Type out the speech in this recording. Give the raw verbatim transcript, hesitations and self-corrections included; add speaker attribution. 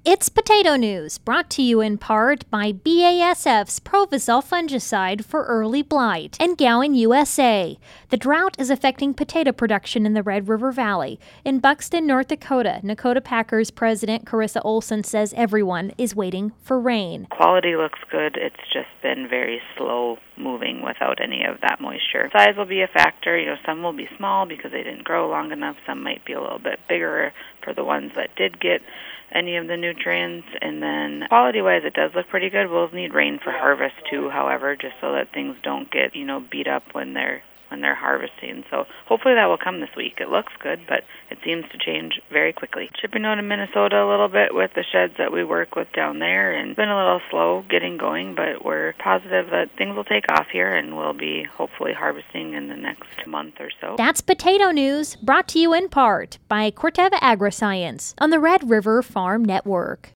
Speaker 1: It's Potato News, brought to you in part by B A S F's Provazole fungicide for early blight and Gowan U S A. The drought is affecting potato production in the Red River Valley. In Buxton, North Dakota, Nakota Packers president Carissa Olson says everyone is waiting for rain.
Speaker 2: Quality looks good. It's just been very slow moving without any of that moisture. Size will be a factor. You know, some will be small because they didn't grow long enough. Some might be a little bit bigger for the ones that did get any of the nutrients. And then quality-wise, it does look pretty good. We'll need rain for harvest too, however, just so that things don't get, you know, beat up when they're when they're harvesting. So hopefully that will come this week. It looks good, but it seems to change very quickly. Shipping out of Minnesota a little bit with the sheds that we work with down there, and it's been a little slow getting going, but we're positive that things will take off here and we'll be hopefully harvesting in the next month or so.
Speaker 1: That's Potato News, brought to you in part by Corteva Agriscience on the Red River Farm Network.